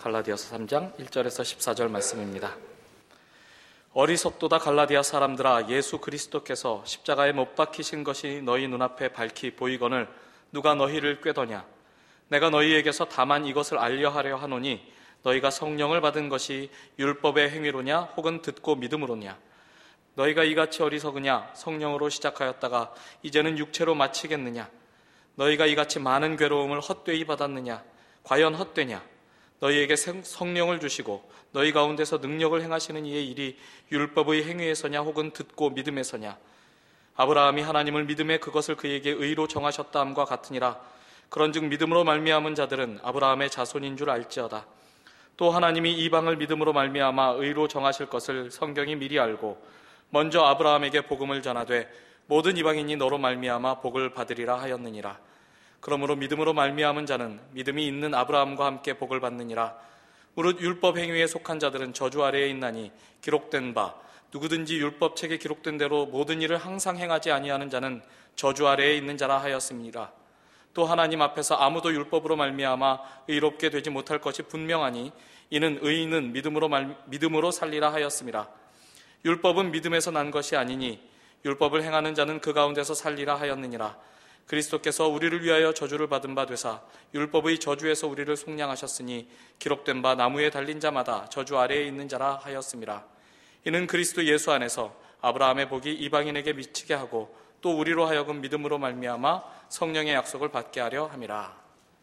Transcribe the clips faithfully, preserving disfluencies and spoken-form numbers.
갈라디아서 삼 장 일 절에서 십사 절 말씀입니다. 어리석도다 갈라디아 사람들아, 예수 그리스도께서 십자가에 못 박히신 것이 너희 눈앞에 밝히 보이거늘 누가 너희를 꾀더냐? 내가 너희에게서 다만 이것을 알려하려 하노니 너희가 성령을 받은 것이 율법의 행위로냐 혹은 듣고 믿음으로냐? 너희가 이같이 어리석으냐? 성령으로 시작하였다가 이제는 육체로 마치겠느냐? 너희가 이같이 많은 괴로움을 헛되이 받았느냐? 과연 헛되냐? 너희에게 성령을 주시고 너희 가운데서 능력을 행하시는 이의 일이 율법의 행위에서냐 혹은 듣고 믿음에서냐? 아브라함이 하나님을 믿음에 그것을 그에게 의로 정하셨다 함과 같으니라. 그런즉 믿음으로 말미암은 자들은 아브라함의 자손인 줄 알지어다. 또 하나님이 이방을 믿음으로 말미암아 의로 정하실 것을 성경이 미리 알고 먼저 아브라함에게 복음을 전하되 모든 이방인이 너로 말미암아 복을 받으리라 하였느니라. 그러므로 믿음으로 말미암은 자는 믿음이 있는 아브라함과 함께 복을 받느니라. 무릇 율법 행위에 속한 자들은 저주 아래에 있나니 기록된 바 누구든지 율법책에 기록된 대로 모든 일을 항상 행하지 아니하는 자는 저주 아래에 있는 자라 하였습니다. 또 하나님 앞에서 아무도 율법으로 말미암아 의롭게 되지 못할 것이 분명하니 이는 의인은 믿음으로 말, 믿음으로 살리라 하였습니다. 율법은 믿음에서 난 것이 아니니 율법을 행하는 자는 그 가운데서 살리라 하였느니라. 그리스도께서 우리를 위하여 저주를 받은 바 되사 율법의 저주에서 우리를 속량하셨으니 기록된 바 나무에 달린 자마다 저주 아래에 있는 자라 하였습니다. 이는 그리스도 예수 안에서 아브라함의 복이 이방인에게 미치게 하고 또 우리로 하여금 믿음으로 말미암아 성령의 약속을 받게 하려 함이라.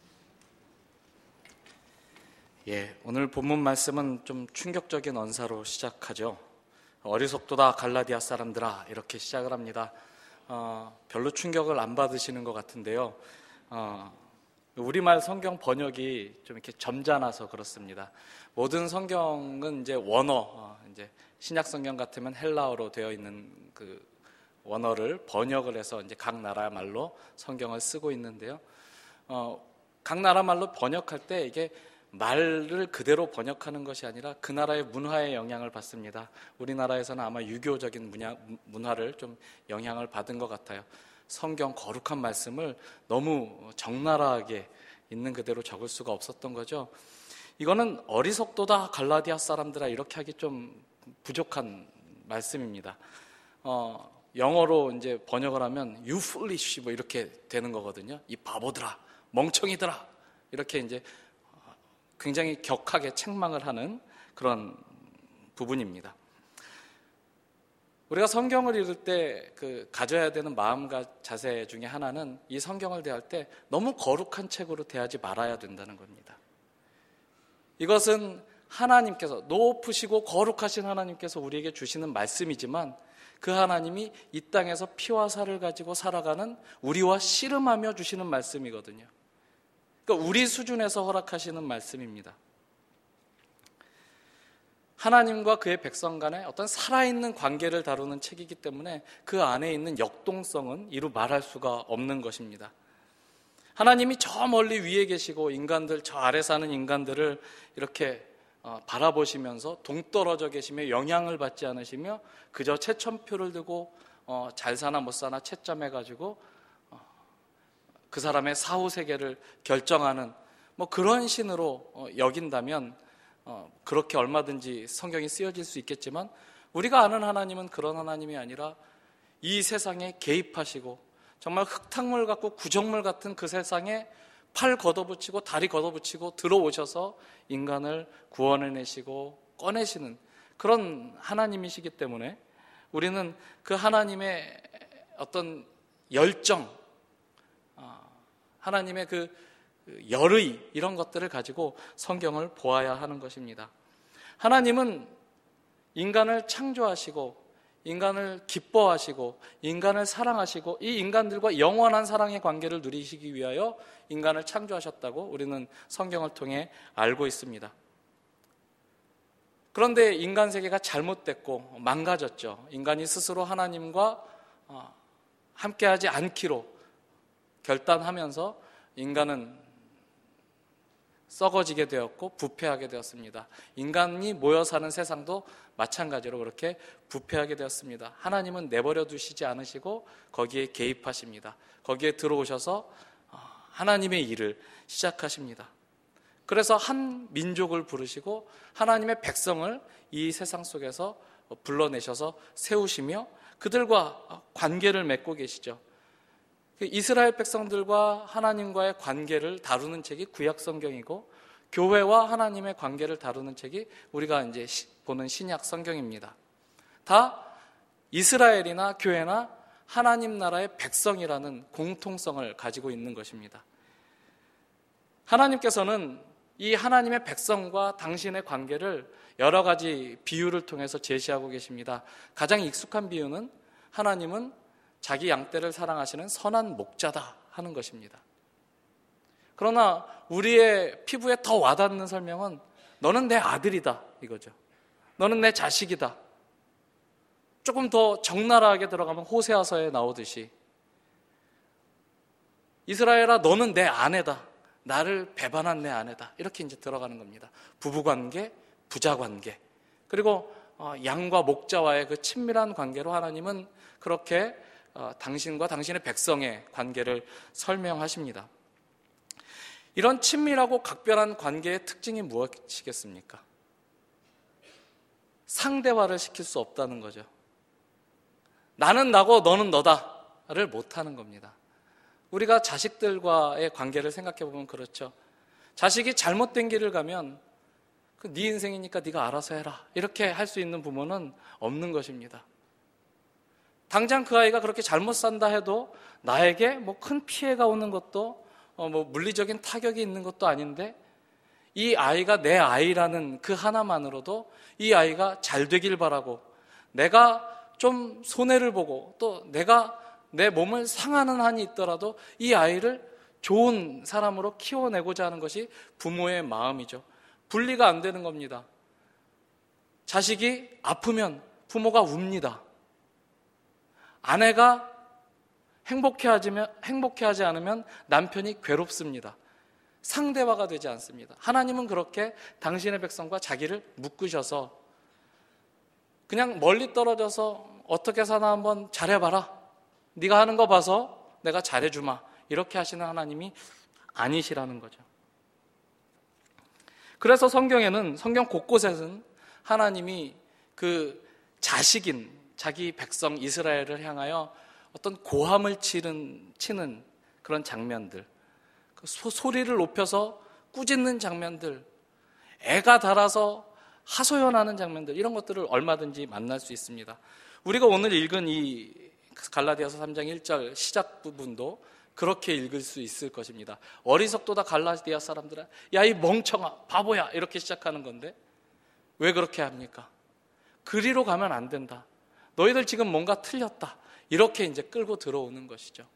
예, 오늘 본문 말씀은 좀 충격적인 언사로 시작하죠. 어리석도다 갈라디아 사람들아, 이렇게 시작을 합니다. 어, 별로 충격을 안 받으시는 것 같은데요. 어, 우리말 성경 번역이 좀 이렇게 점잖아서 그렇습니다. 모든 성경은 이제 원어, 어, 이제 신약 성경 같으면 헬라어로 되어 있는 그 원어를 번역을 해서 이제 각 나라 말로 성경을 쓰고 있는데요. 어, 각 나라 말로 번역할 때 이게 말을 그대로 번역하는 것이 아니라 그 나라의 문화에 영향을 받습니다. 우리나라에서는 아마 유교적인 문화, 문화를 좀 영향을 받은 것 같아요. 성경 거룩한 말씀을 너무 적나라하게 있는 그대로 적을 수가 없었던 거죠. 이거는 어리석도다 갈라디아 사람들아, 이렇게 하기 좀 부족한 말씀입니다. 어, 영어로 이제 번역을 하면 you foolish 뭐 이렇게 되는 거거든요. 이 바보들아, 멍청이들아, 이렇게 이제 굉장히 격하게 책망을 하는 그런 부분입니다. 우리가 성경을 읽을 때 그 가져야 되는 마음과 자세 중에 하나는 이 성경을 대할 때 너무 거룩한 책으로 대하지 말아야 된다는 겁니다. 이것은 하나님께서, 높으시고 거룩하신 하나님께서 우리에게 주시는 말씀이지만 그 하나님이 이 땅에서 피와 살을 가지고 살아가는 우리와 씨름하며 주시는 말씀이거든요. 그러니까 우리 수준에서 허락하시는 말씀입니다. 하나님과 그의 백성 간의 어떤 살아있는 관계를 다루는 책이기 때문에 그 안에 있는 역동성은 이루 말할 수가 없는 것입니다. 하나님이 저 멀리 위에 계시고 인간들, 저 아래 사는 인간들을 이렇게 바라보시면서 동떨어져 계시며 영향을 받지 않으시며 그저 채점표를 두고 잘 사나 못 사나 채점해가지고 그 사람의 사후 세계를 결정하는 뭐 그런 신으로 여긴다면 그렇게 얼마든지 성경이 쓰여질 수 있겠지만 우리가 아는 하나님은 그런 하나님이 아니라 이 세상에 개입하시고 정말 흙탕물 같고 구정물 같은 그 세상에 팔 걷어붙이고 다리 걷어붙이고 들어오셔서 인간을 구원해내시고 꺼내시는 그런 하나님이시기 때문에 우리는 그 하나님의 어떤 열정, 하나님의 그 열의, 이런 것들을 가지고 성경을 보아야 하는 것입니다. 하나님은 인간을 창조하시고 인간을 기뻐하시고 인간을 사랑하시고 이 인간들과 영원한 사랑의 관계를 누리시기 위하여 인간을 창조하셨다고 우리는 성경을 통해 알고 있습니다. 그런데 인간 세계가 잘못됐고 망가졌죠. 인간이 스스로 하나님과 함께하지 않기로 결단하면서 인간은 썩어지게 되었고 부패하게 되었습니다. 인간이 모여 사는 세상도 마찬가지로 그렇게 부패하게 되었습니다. 하나님은 내버려 두시지 않으시고 거기에 개입하십니다. 거기에 들어오셔서 하나님의 일을 시작하십니다. 그래서 한 민족을 부르시고 하나님의 백성을 이 세상 속에서 불러내셔서 세우시며 그들과 관계를 맺고 계시죠. 이스라엘 백성들과 하나님과의 관계를 다루는 책이 구약 성경이고, 교회와 하나님의 관계를 다루는 책이 우리가 이제 보는 신약 성경입니다. 다 이스라엘이나 교회나 하나님 나라의 백성이라는 공통성을 가지고 있는 것입니다. 하나님께서는 이 하나님의 백성과 당신의 관계를 여러 가지 비유를 통해서 제시하고 계십니다. 가장 익숙한 비유는 하나님은 자기 양떼를 사랑하시는 선한 목자다 하는 것입니다. 그러나 우리의 피부에 더 와닿는 설명은 너는 내 아들이다 이거죠. 너는 내 자식이다. 조금 더 적나라하게 들어가면 호세아서에 나오듯이 이스라엘아 너는 내 아내다. 나를 배반한 내 아내다. 이렇게 이제 들어가는 겁니다. 부부관계, 부자관계, 그리고 양과 목자와의 그 친밀한 관계로 하나님은 그렇게 당신과 당신의 백성의 관계를 설명하십니다. 이런 친밀하고 각별한 관계의 특징이 무엇이겠습니까? 상대화를 시킬 수 없다는 거죠. 나는 나고 너는 너다를 못하는 겁니다. 우리가 자식들과의 관계를 생각해 보면 그렇죠. 자식이 잘못된 길을 가면 그 네 인생이니까 네가 알아서 해라 이렇게 할 수 있는 부모는 없는 것입니다. 당장 그 아이가 그렇게 잘못 산다 해도 나에게 뭐 큰 피해가 오는 것도 어 뭐 물리적인 타격이 있는 것도 아닌데 이 아이가 내 아이라는 그 하나만으로도 이 아이가 잘 되길 바라고, 내가 좀 손해를 보고 또 내가 내 몸을 상하는 한이 있더라도 이 아이를 좋은 사람으로 키워내고자 하는 것이 부모의 마음이죠. 분리가 안 되는 겁니다. 자식이 아프면 부모가 웁니다. 아내가 행복해하지, 행복해하지 않으면 남편이 괴롭습니다. 상대화가 되지 않습니다. 하나님은 그렇게 당신의 백성과 자기를 묶으셔서 그냥 멀리 떨어져서 어떻게 사나 한번 잘해봐라. 네가 하는 거 봐서 내가 잘해주마. 이렇게 하시는 하나님이 아니시라는 거죠. 그래서 성경에는, 성경 곳곳에는 하나님이 그 자식인 자기 백성 이스라엘을 향하여 어떤 고함을 치는, 치는 그런 장면들, 그 소, 소리를 높여서 꾸짖는 장면들, 애가 달아서 하소연하는 장면들, 이런 것들을 얼마든지 만날 수 있습니다. 우리가 오늘 읽은 이 갈라디아서 삼 장 일 절 시작 부분도 그렇게 읽을 수 있을 것입니다. 어리석도다 갈라디아 사람들아, 야 이 멍청아 바보야, 이렇게 시작하는 건데 왜 그렇게 합니까? 그리로 가면 안 된다. 너희들 지금 뭔가 틀렸다. 이렇게 이제 끌고 들어오는 것이죠.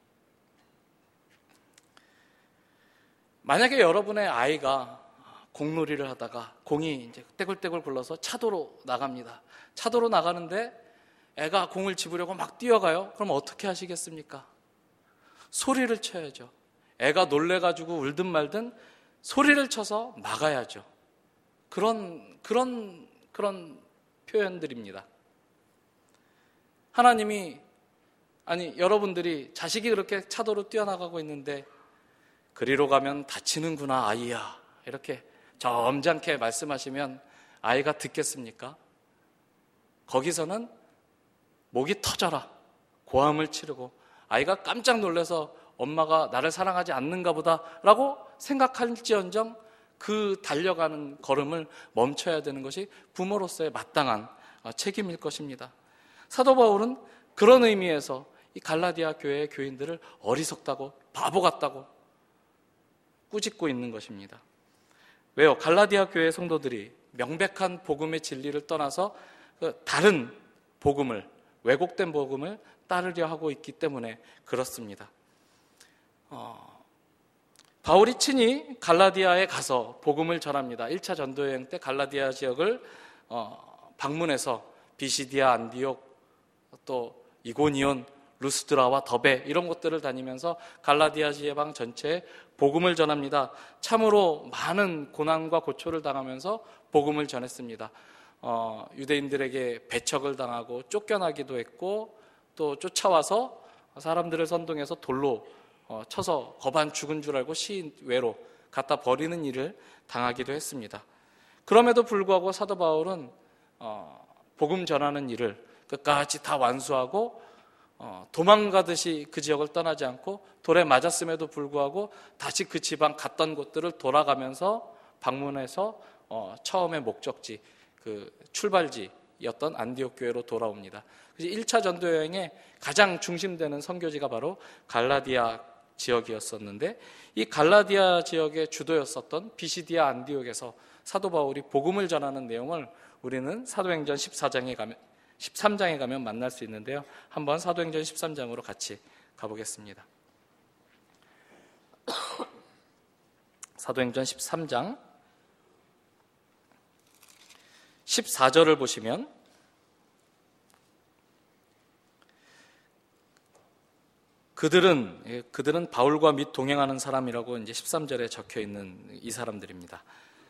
만약에 여러분의 아이가 공놀이를 하다가 공이 이제 떼굴떼굴 굴러서 차도로 나갑니다. 차도로 나가는데 애가 공을 집으려고 막 뛰어가요. 그럼 어떻게 하시겠습니까? 소리를 쳐야죠. 애가 놀래가지고 울든 말든 소리를 쳐서 막아야죠. 그런 그런 그런 표현들입니다. 하나님이, 아니 여러분들이 자식이 그렇게 차도로 뛰어나가고 있는데 그리로 가면 다치는구나 아이야, 이렇게 점잖게 말씀하시면 아이가 듣겠습니까? 거기서는 목이 터져라 고함을 치르고 아이가 깜짝 놀라서 엄마가 나를 사랑하지 않는가 보다라고 생각할지언정 그 달려가는 걸음을 멈춰야 되는 것이 부모로서의 마땅한 책임일 것입니다. 사도 바울은 그런 의미에서 이 갈라디아 교회의 교인들을 어리석다고 바보 같다고 꾸짖고 있는 것입니다. 왜요? 갈라디아 교회 성도들이 명백한 복음의 진리를 떠나서 다른 복음을, 왜곡된 복음을 따르려 하고 있기 때문에 그렇습니다. 어, 바울이 친히 갈라디아에 가서 복음을 전합니다. 일 차 전도여행 때 갈라디아 지역을 어, 방문해서 비시디아, 안디옥, 또 이고니온, 루스드라와 더베 이런 곳들을 다니면서 갈라디아 지방 전체에 복음을 전합니다. 참으로 많은 고난과 고초를 당하면서 복음을 전했습니다. 어, 유대인들에게 배척을 당하고 쫓겨나기도 했고 또 쫓아와서 사람들을 선동해서 돌로 어, 쳐서 거반 죽은 줄 알고 시외로 갖다 버리는 일을 당하기도 했습니다. 그럼에도 불구하고 사도 바울은 어, 복음 전하는 일을 끝까지 다 완수하고 어, 도망가듯이 그 지역을 떠나지 않고 돌에 맞았음에도 불구하고 다시 그 지방 갔던 곳들을 돌아가면서 방문해서 어, 처음의 목적지, 그 출발지였던 안디옥 교회로 돌아옵니다. 그래서 일 차 전도 여행의 가장 중심되는 선교지가 바로 갈라디아 지역이었었는데, 이 갈라디아 지역의 주도였었던 비시디아 안디옥에서 사도 바울이 복음을 전하는 내용을 우리는 사도행전 십사 장에 가면 십삼 장에 가면 만날 수 있는데요. 한번 사도행전 십삼 장으로 같이 가보겠습니다. 사도행전 십삼 장 십사 절을 보시면 그들은 그들은 바울과 및 동행하는 사람이라고 이제 십삼 절에 적혀 있는 이 사람들입니다.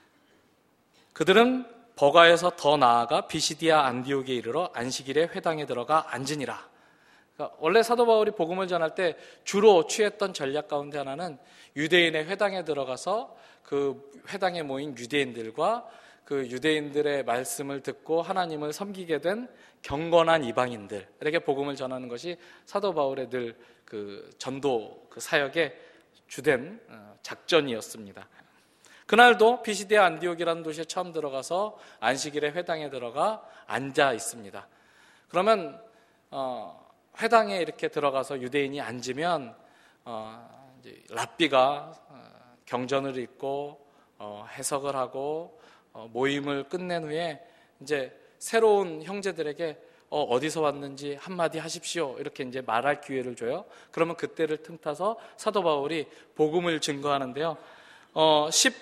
그들은 버가에서 더 나아가 비시디아 안디옥에 이르러 안식일에 회당에 들어가 앉으니라. 그러니까 원래 사도 바울이 복음을 전할 때 주로 취했던 전략 가운데 하나는 유대인의 회당에 들어가서 그 회당에 모인 유대인들과 그 유대인들의 말씀을 듣고 하나님을 섬기게 된 경건한 이방인들에게 복음을 전하는 것이 사도 바울의 늘 그 전도 그 사역의 주된 작전이었습니다. 그날도 비시디아 안디옥이라는 도시에 처음 들어가서 안식일에 회당에 들어가 앉아 있습니다. 그러면 어, 회당에 이렇게 들어가서 유대인이 앉으면 어, 이제 랍비가 어, 경전을 읽고 어, 해석을 하고 어, 모임을 끝낸 후에 이제 새로운 형제들에게 어, 어디서 왔는지 한마디 하십시오. 이렇게 이제 말할 기회를 줘요. 그러면 그때를 틈타서 사도 바울이 복음을 증거하는데요. 어, 십오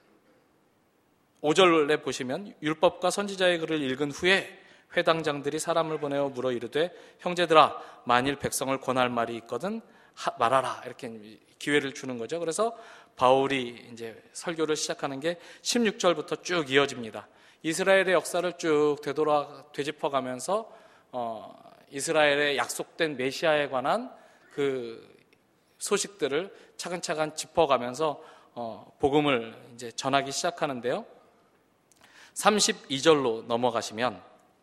절에 보시면 율법과 선지자의 글을 읽은 후에 회당장들이 사람을 보내어 물어 이르되 형제들아 만일 백성을 권할 말이 있거든 하, 말하라. 이렇게 기회를 주는 거죠. 그래서 바울이 이제 설교를 시작하는 게 십육 절부터 쭉 이어집니다. 이스라엘의 역사를 쭉 되돌아 되짚어가면서 어, 이스라엘의 약속된 메시아에 관한 그 소식들을 차근차근 짚어가면서 어, 복음을 이제 전하기 시작하는데요. 삼십이 절로 넘어가시면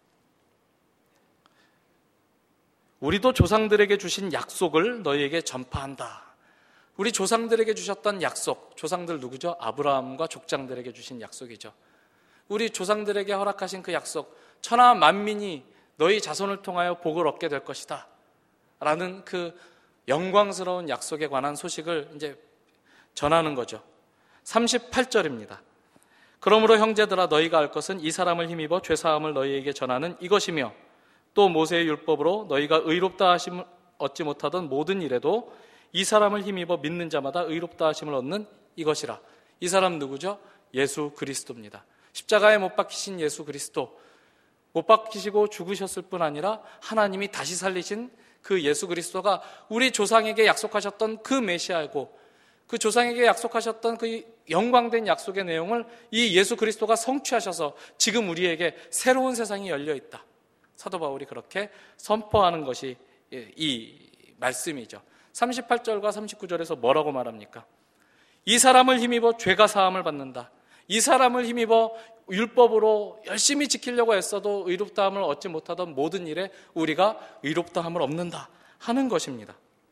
우리도 조상들에게 주신 약속을 너희에게 전파한다. 우리 조상들에게 주셨던 약속, 조상들 누구죠? 아브라함과 족장들에게 주신 약속이죠. 우리 조상들에게 허락하신 그 약속, 천하 만민이 너희 자손을 통하여 복을 얻게 될 것이다 라는 그 영광스러운 약속에 관한 소식을 이제 전하는 거죠. 삼십팔 절입니다. 그러므로 형제들아 너희가 알 것은 이 사람을 힘입어 죄사함을 너희에게 전하는 이것이며 또 모세의 율법으로 너희가 의롭다 하심을 얻지 못하던 모든 일에도 이 사람을 힘입어 믿는 자마다 의롭다 하심을 얻는 이것이라. 이 사람 누구죠? 예수 그리스도입니다. 십자가에 못 박히신 예수 그리스도, 못 박히시고 죽으셨을 뿐 아니라 하나님이 다시 살리신 그 예수 그리스도가 우리 조상에게 약속하셨던 그 메시아이고 그 조상에게 약속하셨던 그 영광된 약속의 내용을 이 예수 그리스도가 성취하셔서 지금 우리에게 새로운 세상이 열려 있다. 사도 바울이 그렇게 선포하는 것이 이 말씀이죠. 삼십팔 절과 삼십구 절에서 뭐라고 말합니까? 이 사람을 힘입어 죄가 사함을 받는다. 이 사람을 힘입어 율법으로 열심히 지키려고 애써도 의롭다함을 얻지 못하던 모든 일에 우리가 의롭다함을 얻는다 하는 것입니다.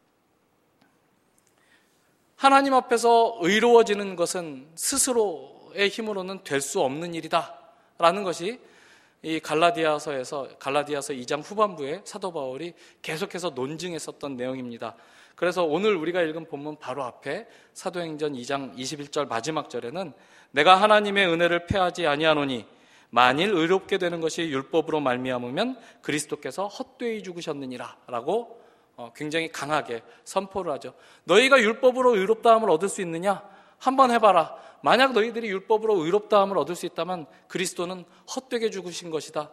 하나님 앞에서 의로워지는 것은 스스로의 힘으로는 될 수 없는 일이다 라는 것이 이 갈라디아서에서 갈라디아서 이 장 후반부에 사도 바울이 계속해서 논증했었던 내용입니다. 그래서 오늘 우리가 읽은 본문 바로 앞에 사도행전 이 장 이십일 절 마지막 절에는 내가 하나님의 은혜를 패하지 아니하노니 만일 의롭게 되는 것이 율법으로 말미암으면 그리스도께서 헛되이 죽으셨느니라 라고 굉장히 강하게 선포를 하죠. 너희가 율법으로 의롭다함을 얻을 수 있느냐? 한번 해봐라. 만약 너희들이 율법으로 의롭다함을 얻을 수 있다면 그리스도는 헛되게 죽으신 것이다.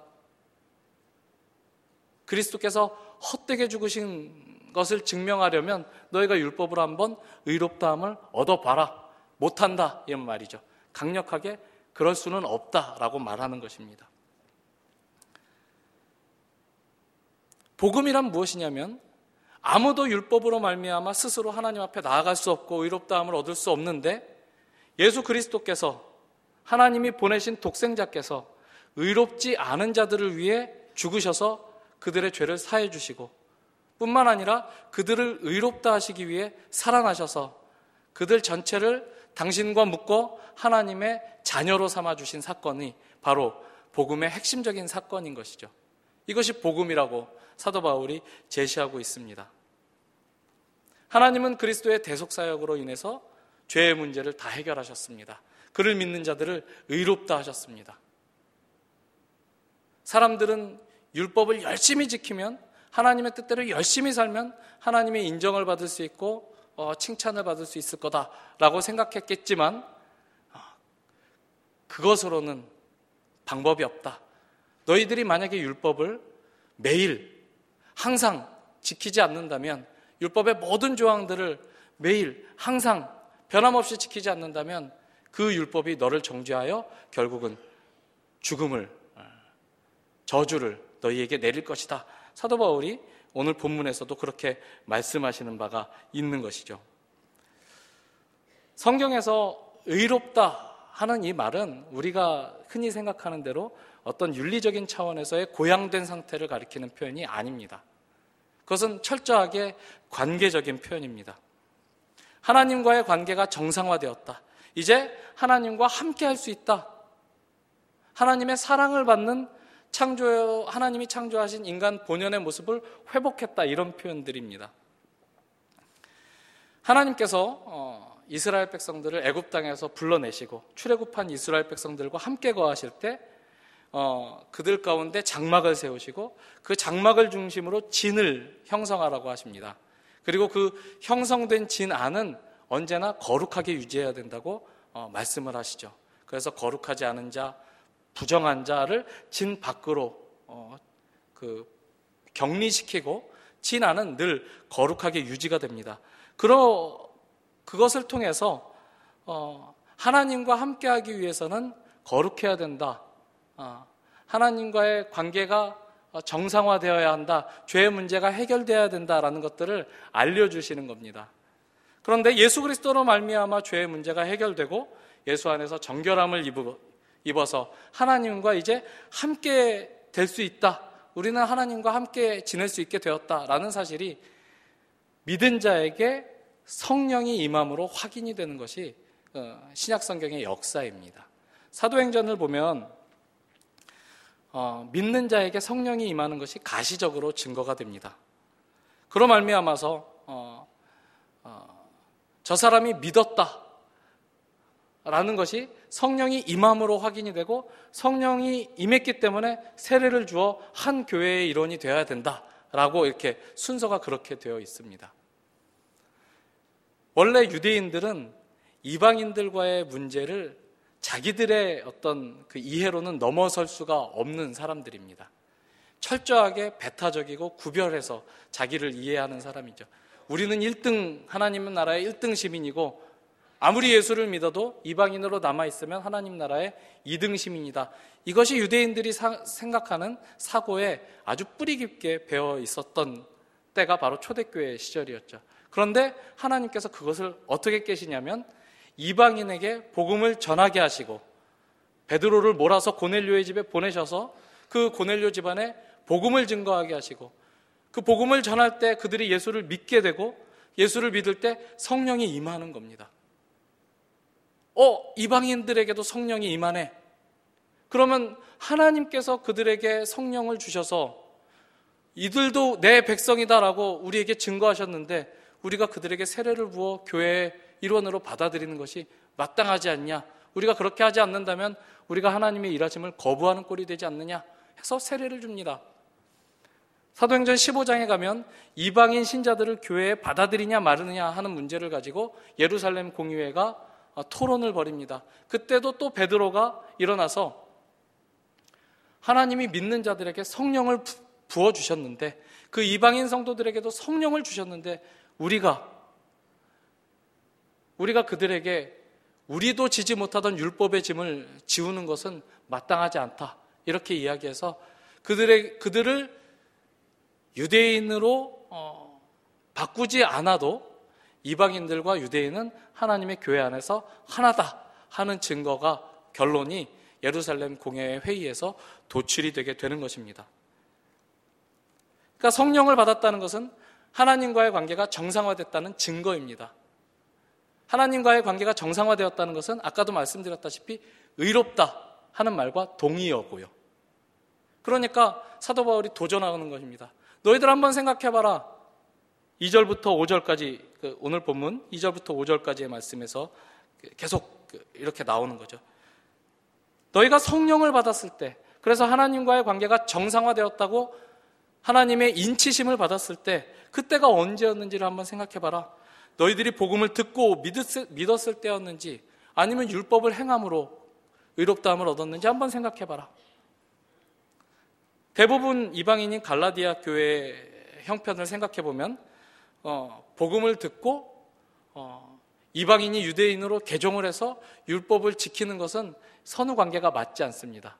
그리스도께서 헛되게 죽으신 것을 증명하려면 너희가 율법으로 한번 의롭다함을 얻어봐라. 못한다 이런 말이죠. 강력하게 그럴 수는 없다라고 말하는 것입니다. 복음이란 무엇이냐면 아무도 율법으로 말미암아 스스로 하나님 앞에 나아갈 수 없고 의롭다함을 얻을 수 없는데 예수 그리스도께서, 하나님이 보내신 독생자께서 의롭지 않은 자들을 위해 죽으셔서 그들의 죄를 사해 주시고, 뿐만 아니라 그들을 의롭다 하시기 위해 살아나셔서 그들 전체를 당신과 묶어 하나님의 자녀로 삼아주신 사건이 바로 복음의 핵심적인 사건인 것이죠. 이것이 복음이라고 사도 바울이 제시하고 있습니다. 하나님은 그리스도의 대속사역으로 인해서 죄의 문제를 다 해결하셨습니다. 그를 믿는 자들을 의롭다 하셨습니다. 사람들은 율법을 열심히 지키면, 하나님의 뜻대로 열심히 살면 하나님의 인정을 받을 수 있고 어, 칭찬을 받을 수 있을 거다라고 생각했겠지만, 그것으로는 방법이 없다. 너희들이 만약에 율법을 매일 항상 지키지 않는다면, 율법의 모든 조항들을 매일 항상 변함없이 지키지 않는다면 그 율법이 너를 정죄하여 결국은 죽음을, 저주를 너희에게 내릴 것이다. 사도 바울이 오늘 본문에서도 그렇게 말씀하시는 바가 있는 것이죠. 성경에서 의롭다 하는 이 말은 우리가 흔히 생각하는 대로 어떤 윤리적인 차원에서의 고양된 상태를 가리키는 표현이 아닙니다. 그것은 철저하게 관계적인 표현입니다. 하나님과의 관계가 정상화되었다. 이제 하나님과 함께 할 수 있다. 하나님의 사랑을 받는 창조, 하나님이 창조하신 인간 본연의 모습을 회복했다. 이런 표현들입니다. 하나님께서 어, 이스라엘 백성들을 애굽 땅에서 불러내시고 출애굽한 이스라엘 백성들과 함께 거하실 때 어, 그들 가운데 장막을 세우시고 그 장막을 중심으로 진을 형성하라고 하십니다. 그리고 그 형성된 진 안은 언제나 거룩하게 유지해야 된다고 어, 말씀을 하시죠. 그래서 거룩하지 않은 자, 부정한 자를 진 밖으로 어, 그 격리시키고 진 안은 늘 거룩하게 유지가 됩니다. 그러, 그것을 통해서 어, 하나님과 함께하기 위해서는 거룩해야 된다. 어, 하나님과의 관계가 정상화되어야 한다. 죄의 문제가 해결되어야 된다라는 것들을 알려주시는 겁니다. 그런데 예수 그리스도로 말미암아 죄의 문제가 해결되고 예수 안에서 정결함을 입어서 하나님과 이제 함께 될 수 있다. 우리는 하나님과 함께 지낼 수 있게 되었다라는 사실이 믿은 자에게 성령이 임함으로 확인이 되는 것이 신약 성경의 역사입니다. 사도행전을 보면 어, 믿는 자에게 성령이 임하는 것이 가시적으로 증거가 됩니다. 그로 말미암아서 어, 어, 저 사람이 믿었다 라는 것이 성령이 임함으로 확인이 되고, 성령이 임했기 때문에 세례를 주어 한 교회의 일원이 되어야 된다라고 이렇게 순서가 그렇게 되어 있습니다. 원래 유대인들은 이방인들과의 문제를 자기들의 어떤 그 이해로는 넘어설 수가 없는 사람들입니다. 철저하게 배타적이고 구별해서 자기를 이해하는 사람이죠. 우리는 일 등, 하나님 나라의 일 등 시민이고 아무리 예수를 믿어도 이방인으로 남아있으면 하나님 나라의 이 등 시민이다. 이것이 유대인들이 사, 생각하는 사고에 아주 뿌리 깊게 배어 있었던 때가 바로 초대교회 시절이었죠. 그런데 하나님께서 그것을 어떻게 깨시냐면 이방인에게 복음을 전하게 하시고 베드로를 몰아서 고넬료의 집에 보내셔서 그 고넬료 집안에 복음을 증거하게 하시고, 그 복음을 전할 때 그들이 예수를 믿게 되고 예수를 믿을 때 성령이 임하는 겁니다. 어, 이방인들에게도 성령이 임하네. 그러면 하나님께서 그들에게 성령을 주셔서 이들도 내 백성이다라고 우리에게 증거하셨는데 우리가 그들에게 세례를 부어 교회의 일원으로 받아들이는 것이 마땅하지 않냐? 우리가 그렇게 하지 않는다면 우리가 하나님의 일하심을 거부하는 꼴이 되지 않느냐 해서 세례를 줍니다. 사도행전 십오 장에 가면 이방인 신자들을 교회에 받아들이냐 마느냐 하는 문제를 가지고 예루살렘 공의회가 토론을 벌입니다. 그때도 또 베드로가 일어나서 하나님이 믿는 자들에게 성령을 부어주셨는데, 그 이방인 성도들에게도 성령을 주셨는데 우리가 우리가 그들에게 우리도 지지 못하던 율법의 짐을 지우는 것은 마땅하지 않다. 이렇게 이야기해서 그들의, 그들을 유대인으로 어, 바꾸지 않아도 이방인들과 유대인은 하나님의 교회 안에서 하나다 하는 증거가, 결론이 예루살렘 공회의 회의에서 도출이 되게 되는 것입니다. 그러니까 성령을 받았다는 것은 하나님과의 관계가 정상화됐다는 증거입니다. 하나님과의 관계가 정상화되었다는 것은 아까도 말씀드렸다시피 의롭다 하는 말과 동의어고요. 그러니까 사도 바울이 도전하는 것입니다. 너희들 한번 생각해봐라. 이 절부터 오 절까지, 오늘 본문 이 절부터 오 절까지의 말씀에서 계속 이렇게 나오는 거죠. 너희가 성령을 받았을 때, 그래서 하나님과의 관계가 정상화되었다고 하나님의 인치심을 받았을 때, 그때가 언제였는지를 한번 생각해봐라. 너희들이 복음을 듣고 믿었을, 믿었을 때였는지, 아니면 율법을 행함으로 의롭다함을 얻었는지 한번 생각해봐라. 대부분 이방인인 갈라디아 교회의 형편을 생각해보면 어, 복음을 듣고 어, 이방인이 유대인으로 개종을 해서 율법을 지키는 것은 선후관계가 맞지 않습니다.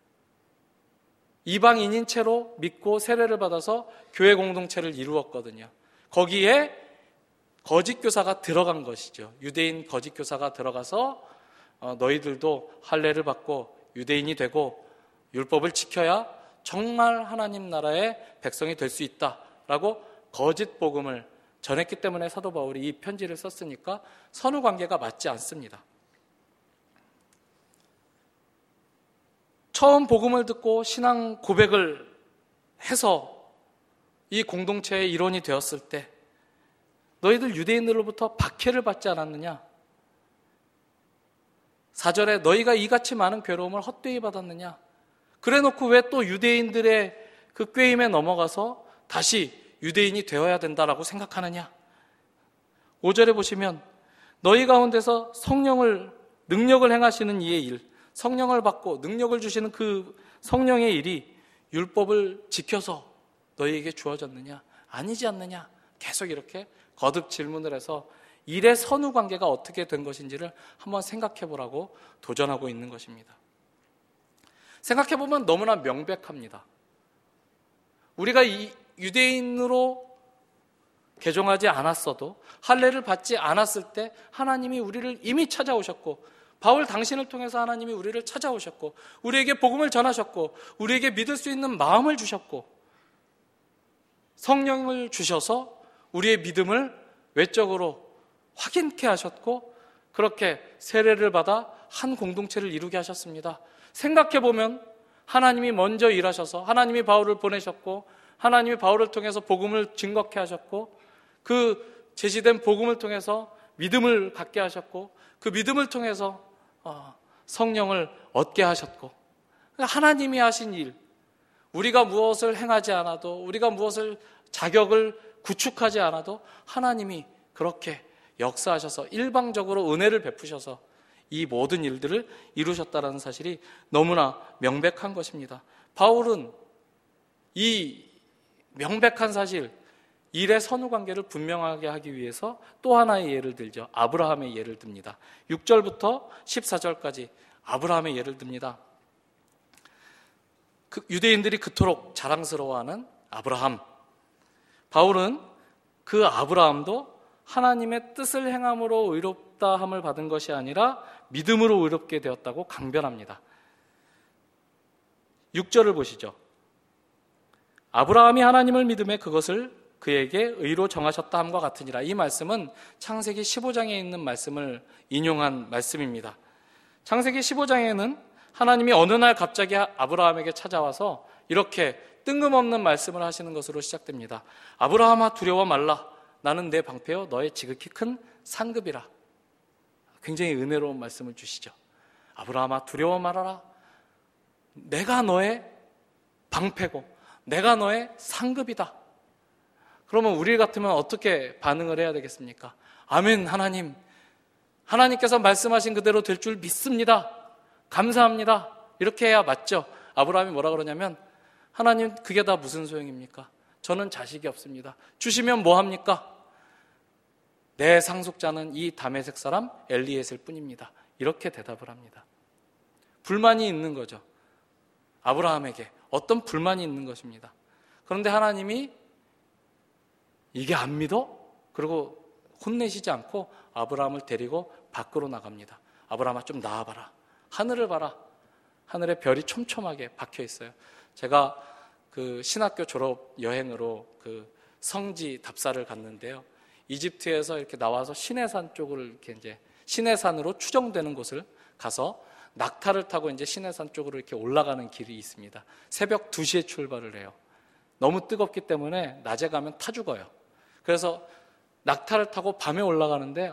이방인인 채로 믿고 세례를 받아서 교회 공동체를 이루었거든요. 거기에 거짓 교사가 들어간 것이죠. 유대인 거짓 교사가 들어가서 어, 너희들도 할례를 받고 유대인이 되고 율법을 지켜야 정말 하나님 나라의 백성이 될 수 있다라고 거짓 복음을 전했기 때문에 사도 바울이 이 편지를 썼으니까 선후관계가 맞지 않습니다. 처음 복음을 듣고 신앙 고백을 해서 이 공동체의 일원이 되었을 때 너희들 유대인들로부터 박해를 받지 않았느냐? 사 절에 너희가 이같이 많은 괴로움을 헛되이 받았느냐? 그래 놓고 왜 또 유대인들의 그 꾀임에 넘어가서 다시 유대인이 되어야 된다라고 생각하느냐? 오 절에 보시면 너희 가운데서 성령을 능력을 행하시는 이의 일, 성령을 받고 능력을 주시는 그 성령의 일이 율법을 지켜서 너희에게 주어졌느냐? 아니지 않느냐? 계속 이렇게 거듭 질문을 해서 일의 선후관계가 어떻게 된 것인지를 한번 생각해 보라고 도전하고 있는 것입니다. 생각해보면 너무나 명백합니다. 우리가 이 유대인으로 개종하지 않았어도 할례를 받지 않았을 때 하나님이 우리를 이미 찾아오셨고 바울 당신을 통해서 하나님이 우리를 찾아오셨고 우리에게 복음을 전하셨고 우리에게 믿을 수 있는 마음을 주셨고 성령을 주셔서 우리의 믿음을 외적으로 확인케 하셨고 그렇게 세례를 받아 한 공동체를 이루게 하셨습니다. 생각해보면 하나님이 먼저 일하셔서 하나님이 바울을 보내셨고 하나님이 바울을 통해서 복음을 증거케 하셨고 그 제시된 복음을 통해서 믿음을 갖게 하셨고 그 믿음을 통해서 성령을 얻게 하셨고 하나님이 하신 일, 우리가 무엇을 행하지 않아도 우리가 무엇을 자격을 구축하지 않아도 하나님이 그렇게 역사하셔서 일방적으로 은혜를 베푸셔서 이 모든 일들을 이루셨다는 사실이 너무나 명백한 것입니다. 바울은 이 명백한 사실, 일의 선후관계를 분명하게 하기 위해서 또 하나의 예를 들죠. 아브라함의 예를 듭니다. 육 절부터 십사 절까지 아브라함의 예를 듭니다. 그 유대인들이 그토록 자랑스러워하는 아브라함. 바울은 그 아브라함도 하나님의 뜻을 행함으로 의롭다함을 받은 것이 아니라 믿음으로 의롭게 되었다고 강변합니다. 육 절을 보시죠. 아브라함이 하나님을 믿음에 그것을 그에게 의로 정하셨다 함과 같으니라. 이 말씀은 창세기 십오 장에 있는 말씀을 인용한 말씀입니다. 창세기 십오 장에는 하나님이 어느 날 갑자기 아브라함에게 찾아와서 이렇게 뜬금없는 말씀을 하시는 것으로 시작됩니다. 아브라함아 두려워 말라. 나는 내 방패요 너의 지극히 큰 상급이라. 굉장히 은혜로운 말씀을 주시죠. 아브라함아 두려워 말아라. 내가 너의 방패고 내가 너의 상급이다. 그러면 우리 같으면 어떻게 반응을 해야 되겠습니까? 아멘 하나님. 하나님께서 말씀하신 그대로 될 줄 믿습니다. 감사합니다. 이렇게 해야 맞죠. 아브라함이 뭐라 그러냐면 하나님 그게 다 무슨 소용입니까? 저는 자식이 없습니다. 주시면 뭐합니까? 내 상속자는 이 다메섹 사람 엘리에셀 뿐입니다. 이렇게 대답을 합니다. 불만이 있는 거죠. 아브라함에게 어떤 불만이 있는 것입니다. 그런데 하나님이 이게 안 믿어? 그리고 혼내시지 않고 아브라함을 데리고 밖으로 나갑니다. 아브라함아, 좀 나와봐라. 하늘을 봐라. 하늘에 별이 촘촘하게 박혀 있어요. 제가 그 신학교 졸업 여행으로 그 성지 답사를 갔는데요. 이집트에서 이렇게 나와서 시내산 쪽을 이렇게 이제 시내산으로 추정되는 곳을 가서 낙타를 타고 이제 시내산 쪽으로 이렇게 올라가는 길이 있습니다. 새벽 두 시에 출발을 해요. 너무 뜨겁기 때문에 낮에 가면 타 죽어요. 그래서 낙타를 타고 밤에 올라가는데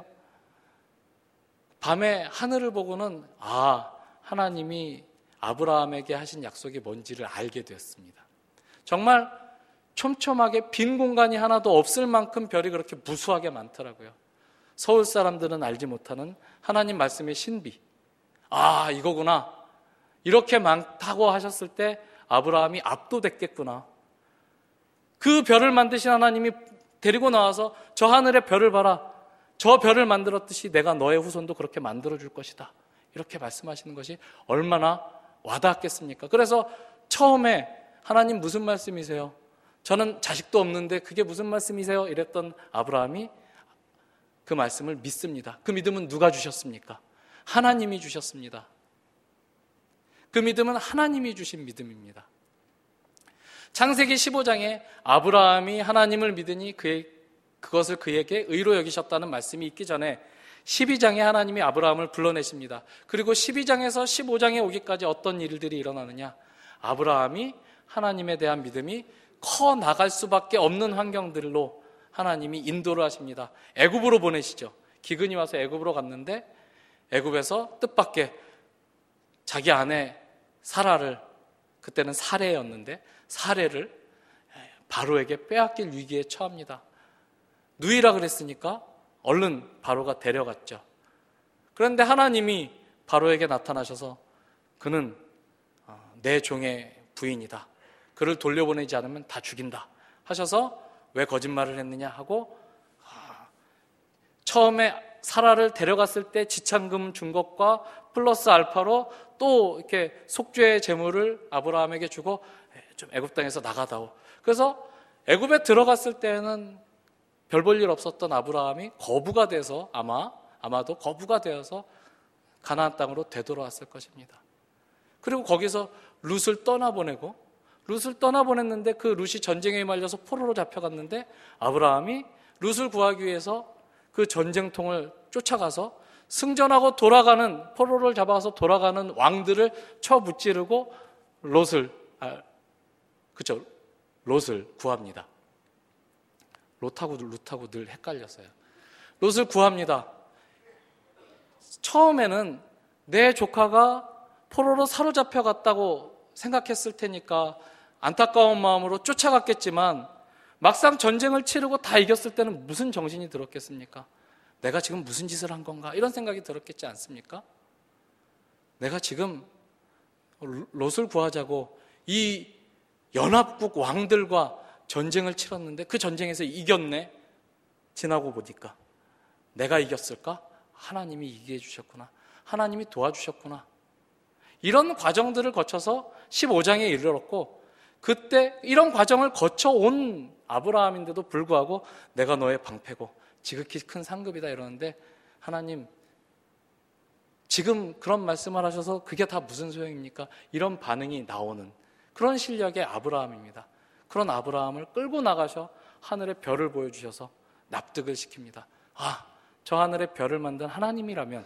밤에 하늘을 보고는 아, 하나님이 아브라함에게 하신 약속이 뭔지를 알게 되었습니다. 정말 촘촘하게 빈 공간이 하나도 없을 만큼 별이 그렇게 무수하게 많더라고요. 서울 사람들은 알지 못하는 하나님 말씀의 신비. 아, 이거구나. 이렇게 많다고 하셨을 때 아브라함이 압도됐겠구나. 그 별을 만드신 하나님이 데리고 나와서 저 하늘의 별을 봐라. 저 별을 만들었듯이 내가 너의 후손도 그렇게 만들어줄 것이다. 이렇게 말씀하시는 것이 얼마나 와닿았겠습니까? 그래서 처음에 하나님 무슨 말씀이세요? 저는 자식도 없는데 그게 무슨 말씀이세요? 이랬던 아브라함이 그 말씀을 믿습니다. 그 믿음은 누가 주셨습니까? 하나님이 주셨습니다. 그 믿음은 하나님이 주신 믿음입니다. 창세기 십오 장에 아브라함이 하나님을 믿으니 그의, 그것을 그에게 의로 여기셨다는 말씀이 있기 전에 십이 장에 하나님이 아브라함을 불러내십니다. 그리고 십이 장에서 십오 장에 오기까지 어떤 일들이 일어나느냐? 아브라함이 하나님에 대한 믿음이 커 나갈 수밖에 없는 환경들로 하나님이 인도를 하십니다. 애굽으로 보내시죠. 기근이 와서 애굽으로 갔는데 애굽에서 뜻밖의 자기 아내 사라를, 그때는 사레였는데 사레를 바로에게 빼앗길 위기에 처합니다. 누이라 그랬으니까 얼른 바로가 데려갔죠. 그런데 하나님이 바로에게 나타나셔서 그는 내 종의 부인이다. 그를 돌려보내지 않으면 다 죽인다 하셔서 왜 거짓말을 했느냐 하고 처음에 사라를 데려갔을 때 지참금 준 것과 플러스 알파로 또 이렇게 속죄의 제물을 아브라함에게 주고 좀 애굽 땅에서 나가다오. 그래서 애굽에 들어갔을 때는 별 볼 일 없었던 아브라함이 거부가 돼서 아마 아마도 거부가 되어서 가나안 땅으로 되돌아왔을 것입니다. 그리고 거기서 룻을 떠나보내고 룻을 떠나보냈는데 그 룻이 전쟁에 말려서 포로로 잡혀갔는데 아브라함이 룻을 구하기 위해서 그 전쟁통을 쫓아가서 승전하고 돌아가는, 포로를 잡아서 돌아가는 왕들을 쳐 무찌르고 롯을 아, 그쵸 롯을 구합니다. 롯하고 룻하고 늘 헷갈렸어요. 롯을 구합니다. 처음에는 내 조카가 포로로 사로잡혀 갔다고 생각했을 테니까 안타까운 마음으로 쫓아갔겠지만 막상 전쟁을 치르고 다 이겼을 때는 무슨 정신이 들었겠습니까? 내가 지금 무슨 짓을 한 건가? 이런 생각이 들었겠지 않습니까? 내가 지금 롯을 구하자고 이 연합국 왕들과 전쟁을 치렀는데 그 전쟁에서 이겼네? 지나고 보니까 내가 이겼을까? 하나님이 이기게 해주셨구나. 하나님이 도와주셨구나. 이런 과정들을 거쳐서 십오 장에 이르렀고 그때 이런 과정을 거쳐온 아브라함인데도 불구하고 내가 너의 방패고 지극히 큰 상급이다 이러는데 하나님 지금 그런 말씀을 하셔서 그게 다 무슨 소용입니까? 이런 반응이 나오는 그런 실력의 아브라함입니다. 그런 아브라함을 끌고 나가셔 하늘의 별을 보여주셔서 납득을 시킵니다. 아, 저 하늘의 별을 만든 하나님이라면,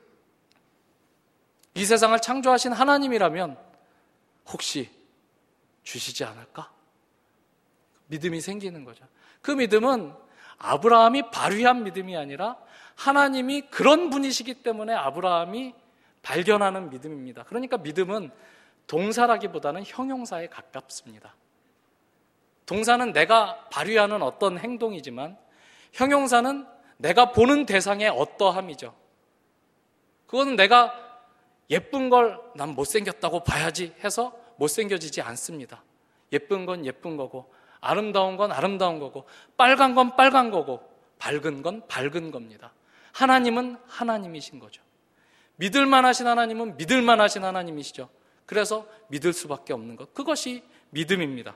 이 세상을 창조하신 하나님이라면 혹시 주시지 않을까? 믿음이 생기는 거죠. 그 믿음은 아브라함이 발휘한 믿음이 아니라 하나님이 그런 분이시기 때문에 아브라함이 발견하는 믿음입니다. 그러니까 믿음은 동사라기보다는 형용사에 가깝습니다. 동사는 내가 발휘하는 어떤 행동이지만 형용사는 내가 보는 대상의 어떠함이죠. 그거는 내가 예쁜 걸 난 못생겼다고 봐야지 해서 못생겨지지 않습니다. 예쁜 건 예쁜 거고 아름다운 건 아름다운 거고 빨간 건 빨간 거고 밝은 건 밝은 겁니다. 하나님은 하나님이신 거죠. 믿을만 하신 하나님은 믿을만 하신 하나님이시죠. 그래서 믿을 수밖에 없는 것, 그것이 믿음입니다.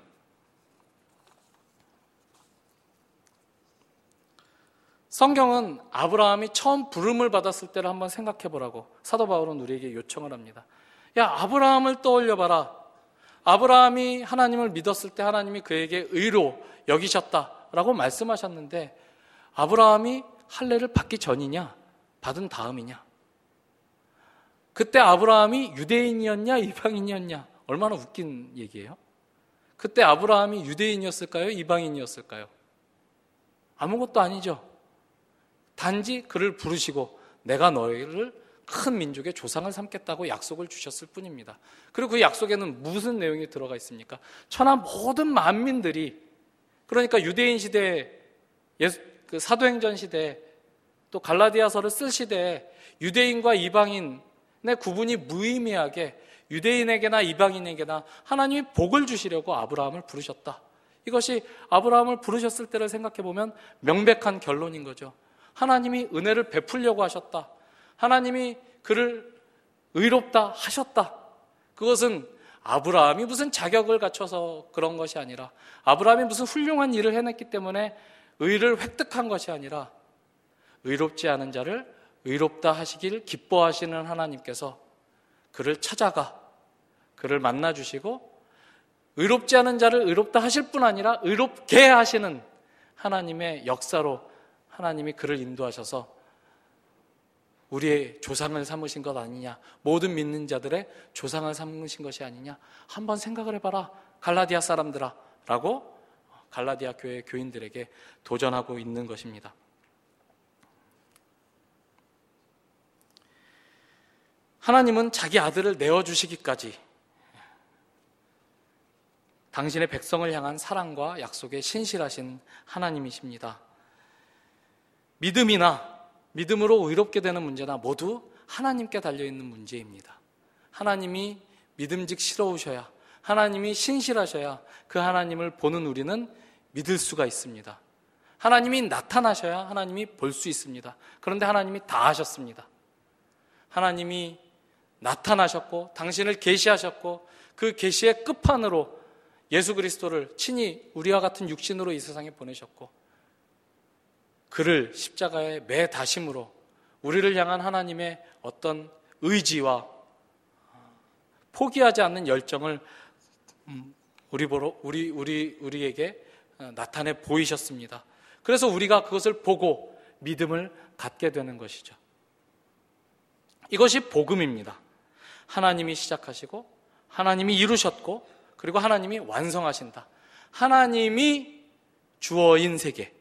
성경은 아브라함이 처음 부름을 받았을 때를 한번 생각해 보라고 사도 바울은 우리에게 요청을 합니다. 야, 아브라함을 떠올려봐라. 아브라함이 하나님을 믿었을 때 하나님이 그에게 의로 여기셨다라고 말씀하셨는데 아브라함이 할례를 받기 전이냐 받은 다음이냐? 그때 아브라함이 유대인이었냐 이방인이었냐? 얼마나 웃긴 얘기예요. 그때 아브라함이 유대인이었을까요? 이방인이었을까요? 아무것도 아니죠. 단지 그를 부르시고 내가 너희를 큰 민족의 조상을 삼겠다고 약속을 주셨을 뿐입니다. 그리고 그 약속에는 무슨 내용이 들어가 있습니까? 천하 모든 만민들이, 그러니까 유대인 시대, 예수, 그 사도행전 시대, 또 갈라디아서를 쓸 시대에 유대인과 이방인의 구분이 무의미하게 유대인에게나 이방인에게나 하나님이 복을 주시려고 아브라함을 부르셨다. 이것이 아브라함을 부르셨을 때를 생각해 보면 명백한 결론인 거죠. 하나님이 은혜를 베풀려고 하셨다. 하나님이 그를 의롭다 하셨다. 그것은 아브라함이 무슨 자격을 갖춰서 그런 것이 아니라, 아브라함이 무슨 훌륭한 일을 해냈기 때문에 의를 획득한 것이 아니라, 의롭지 않은 자를 의롭다 하시길 기뻐하시는 하나님께서 그를 찾아가 그를 만나주시고 의롭지 않은 자를 의롭다 하실 뿐 아니라 의롭게 하시는 하나님의 역사로 하나님이 그를 인도하셔서 우리의 조상을 삼으신 것 아니냐, 모든 믿는 자들의 조상을 삼으신 것이 아니냐, 한번 생각을 해봐라 갈라디아 사람들아 라고 갈라디아 교회 교인들에게 도전하고 있는 것입니다. 하나님은 자기 아들을 내어주시기까지 당신의 백성을 향한 사랑과 약속에 신실하신 하나님이십니다. 믿음이나 믿음으로 의롭게 되는 문제나 모두 하나님께 달려있는 문제입니다. 하나님이 믿음직스러우셔야, 하나님이 신실하셔야 그 하나님을 보는 우리는 믿을 수가 있습니다. 하나님이 나타나셔야 하나님이 볼 수 있습니다. 그런데 하나님이 다 하셨습니다. 하나님이 나타나셨고 당신을 계시하셨고 그 계시의 끝판으로 예수 그리스도를 친히 우리와 같은 육신으로 이 세상에 보내셨고 그를 십자가에 매 다심으로 우리를 향한 하나님의 어떤 의지와 포기하지 않는 열정을 우리 보러 우리 우리 우리에게 나타내 보이셨습니다. 그래서 우리가 그것을 보고 믿음을 갖게 되는 것이죠. 이것이 복음입니다. 하나님이 시작하시고 하나님이 이루셨고 그리고 하나님이 완성하신다. 하나님이 주어인 세계,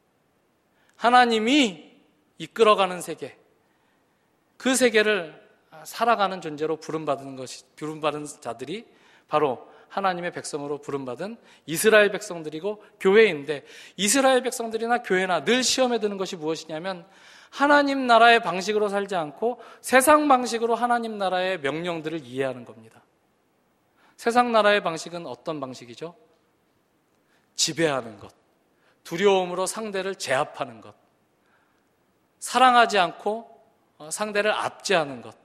하나님이 이끌어가는 세계, 그 세계를 살아가는 존재로 부름받은 것이, 부름받은 자들이 바로 하나님의 백성으로 부름받은 이스라엘 백성들이고 교회인데, 이스라엘 백성들이나 교회나 늘 시험에 드는 것이 무엇이냐면 하나님 나라의 방식으로 살지 않고 세상 방식으로 하나님 나라의 명령들을 이해하는 겁니다. 세상 나라의 방식은 어떤 방식이죠? 지배하는 것, 두려움으로 상대를 제압하는 것, 사랑하지 않고 상대를 압제하는 것.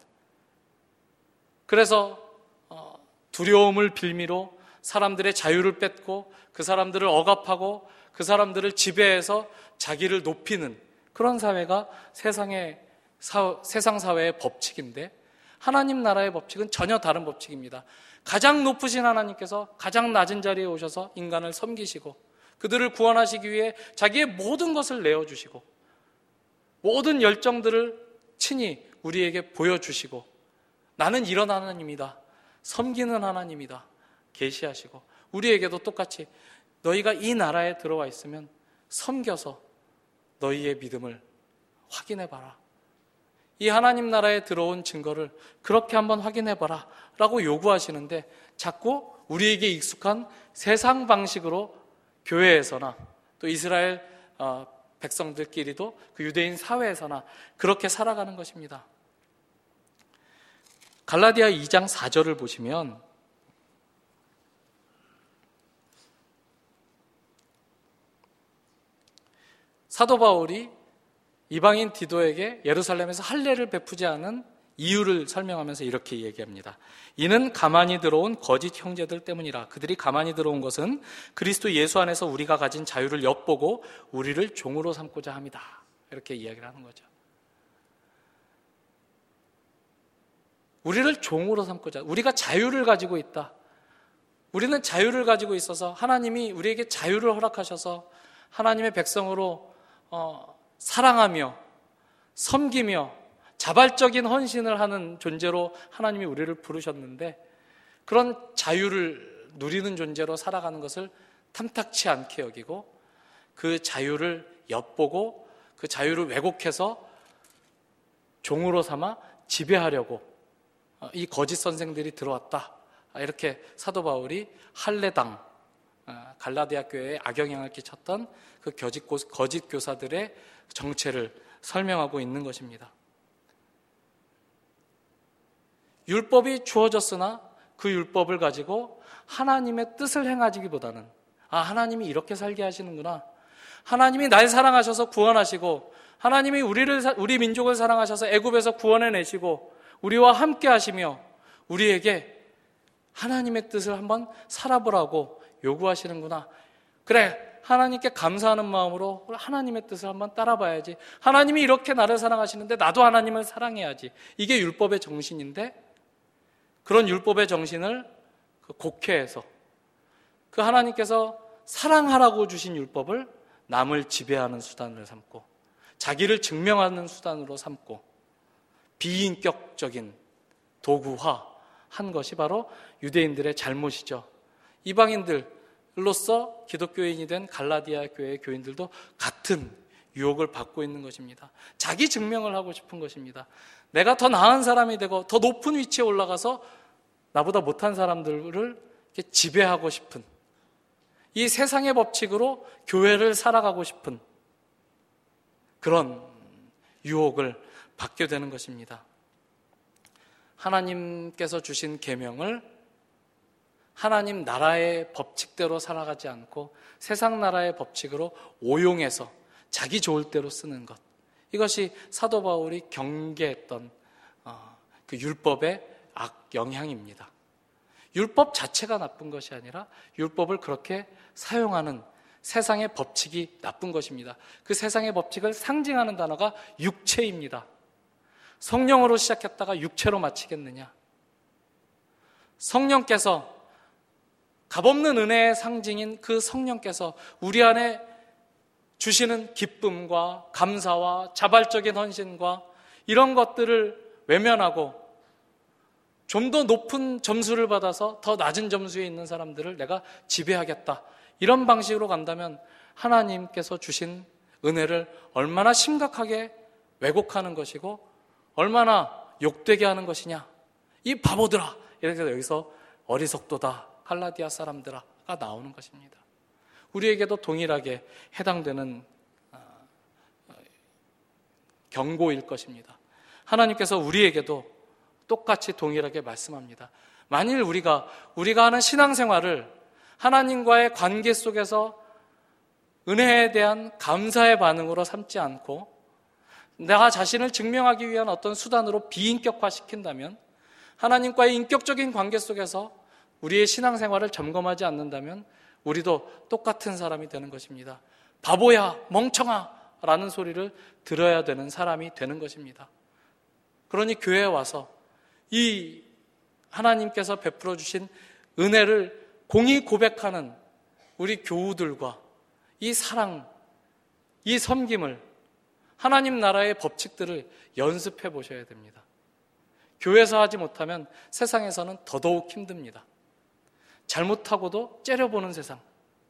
그래서 두려움을 빌미로 사람들의 자유를 뺏고 그 사람들을 억압하고 그 사람들을 지배해서 자기를 높이는 그런 사회가 세상의 사, 세상 사회의 법칙인데, 하나님 나라의 법칙은 전혀 다른 법칙입니다. 가장 높으신 하나님께서 가장 낮은 자리에 오셔서 인간을 섬기시고 그들을 구원하시기 위해 자기의 모든 것을 내어주시고 모든 열정들을 친히 우리에게 보여주시고 나는 이런 하나님이다, 섬기는 하나님이다 계시하시고, 우리에게도 똑같이 너희가 이 나라에 들어와 있으면 섬겨서 너희의 믿음을 확인해봐라, 이 하나님 나라에 들어온 증거를 그렇게 한번 확인해봐라 라고 요구하시는데, 자꾸 우리에게 익숙한 세상 방식으로 교회에서나 또 이스라엘 백성들끼리도 그 유대인 사회에서나 그렇게 살아가는 것입니다. 갈라디아 이 장 사 절을 보시면 사도 바울이 이방인 디도에게 예루살렘에서 할례를 베푸지 않은 이유를 설명하면서 이렇게 얘기합니다. 이는 가만히 들어온 거짓 형제들 때문이라. 그들이 가만히 들어온 것은 그리스도 예수 안에서 우리가 가진 자유를 엿보고 우리를 종으로 삼고자 합니다. 이렇게 이야기를 하는 거죠. 우리를 종으로 삼고자, 우리가 자유를 가지고 있다. 우리는 자유를 가지고 있어서 하나님이 우리에게 자유를 허락하셔서 하나님의 백성으로 어, 사랑하며 섬기며 자발적인 헌신을 하는 존재로 하나님이 우리를 부르셨는데, 그런 자유를 누리는 존재로 살아가는 것을 탐탁치 않게 여기고 그 자유를 엿보고 그 자유를 왜곡해서 종으로 삼아 지배하려고 이 거짓 선생들이 들어왔다. 이렇게 사도 바울이 할례당, 갈라디아 교회에 악영향을 끼쳤던 그 거짓 교사들의 정체를 설명하고 있는 것입니다. 율법이 주어졌으나 그 율법을 가지고 하나님의 뜻을 행하기보다는, 아, 하나님이 이렇게 살게 하시는구나, 하나님이 날 사랑하셔서 구원하시고 하나님이 우리를 우리 민족을 사랑하셔서 애굽에서 구원해내시고 우리와 함께 하시며 우리에게 하나님의 뜻을 한번 살아보라고 요구하시는구나. 그래, 하나님께 감사하는 마음으로 하나님의 뜻을 한번 따라봐야지. 하나님이 이렇게 나를 사랑하시는데 나도 하나님을 사랑해야지. 이게 율법의 정신인데, 그런 율법의 정신을 곡해해서 그 하나님께서 사랑하라고 주신 율법을 남을 지배하는 수단을 삼고 자기를 증명하는 수단으로 삼고 비인격적인 도구화한 것이 바로 유대인들의 잘못이죠. 이방인들로서 기독교인이 된 갈라디아 교회의 교인들도 같은 유혹을 받고 있는 것입니다. 자기 증명을 하고 싶은 것입니다. 내가 더 나은 사람이 되고 더 높은 위치에 올라가서 나보다 못한 사람들을 이렇게 지배하고 싶은, 이 세상의 법칙으로 교회를 살아가고 싶은 그런 유혹을 받게 되는 것입니다. 하나님께서 주신 계명을 하나님 나라의 법칙대로 살아가지 않고 세상 나라의 법칙으로 오용해서 자기 좋을 대로 쓰는 것, 이것이 사도 바울이 경계했던 그 율법의 악영향입니다. 율법 자체가 나쁜 것이 아니라 율법을 그렇게 사용하는 세상의 법칙이 나쁜 것입니다. 그 세상의 법칙을 상징하는 단어가 육체입니다. 성령으로 시작했다가 육체로 마치겠느냐? 성령께서, 값없는 은혜의 상징인 그 성령께서 우리 안에 주시는 기쁨과 감사와 자발적인 헌신과 이런 것들을 외면하고 좀 더 높은 점수를 받아서 더 낮은 점수에 있는 사람들을 내가 지배하겠다, 이런 방식으로 간다면 하나님께서 주신 은혜를 얼마나 심각하게 왜곡하는 것이고 얼마나 욕되게 하는 것이냐. 이 바보들아, 이렇게 해서 여기서 어리석도다, 갈라디아 사람들아가 나오는 것입니다. 우리에게도 동일하게 해당되는 경고일 것입니다. 하나님께서 우리에게도 똑같이 동일하게 말씀합니다. 만일 우리가 우리가 하는 신앙생활을 하나님과의 관계 속에서 은혜에 대한 감사의 반응으로 삼지 않고 나 자신을 증명하기 위한 어떤 수단으로 비인격화시킨다면, 하나님과의 인격적인 관계 속에서 우리의 신앙생활을 점검하지 않는다면 우리도 똑같은 사람이 되는 것입니다. 바보야, 멍청아 라는 소리를 들어야 되는 사람이 되는 것입니다. 그러니 교회에 와서 이 하나님께서 베풀어 주신 은혜를 공히 고백하는 우리 교우들과 이 사랑, 이 섬김을, 하나님 나라의 법칙들을 연습해 보셔야 됩니다. 교회에서 하지 못하면 세상에서는 더더욱 힘듭니다. 잘못하고도 째려보는 세상,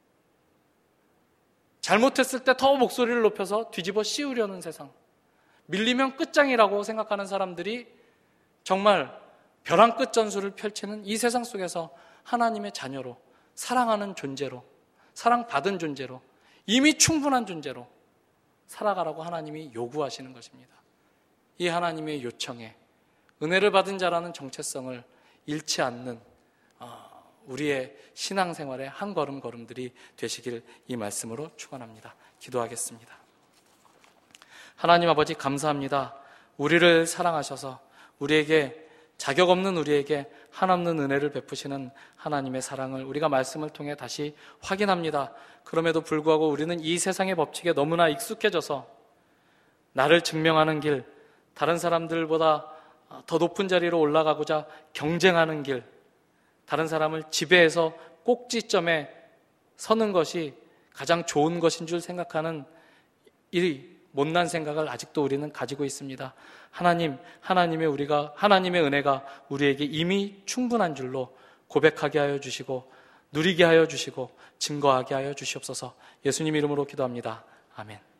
잘못했을 때 더 목소리를 높여서 뒤집어 씌우려는 세상, 밀리면 끝장이라고 생각하는 사람들이 정말 벼랑 끝 전술을 펼치는 이 세상 속에서 하나님의 자녀로, 사랑하는 존재로, 사랑받은 존재로, 이미 충분한 존재로 살아가라고 하나님이 요구하시는 것입니다. 이 하나님의 요청에 은혜를 받은 자라는 정체성을 잃지 않는 우리의 신앙생활의 한 걸음 걸음들이 되시길 이 말씀으로 축원합니다. 기도하겠습니다. 하나님 아버지, 감사합니다. 우리를 사랑하셔서 우리에게, 자격 없는 우리에게 한없는 은혜를 베푸시는 하나님의 사랑을 우리가 말씀을 통해 다시 확인합니다. 그럼에도 불구하고 우리는 이 세상의 법칙에 너무나 익숙해져서 나를 증명하는 길, 다른 사람들보다 더 높은 자리로 올라가고자 경쟁하는 길, 다른 사람을 지배해서 꼭지점에 서는 것이 가장 좋은 것인 줄 생각하는 이 못난 생각을 아직도 우리는 가지고 있습니다. 하나님, 하나님의 우리가 하나님의 은혜가 우리에게 이미 충분한 줄로 고백하게 하여 주시고 누리게 하여 주시고 증거하게 하여 주시옵소서. 예수님 이름으로 기도합니다. 아멘.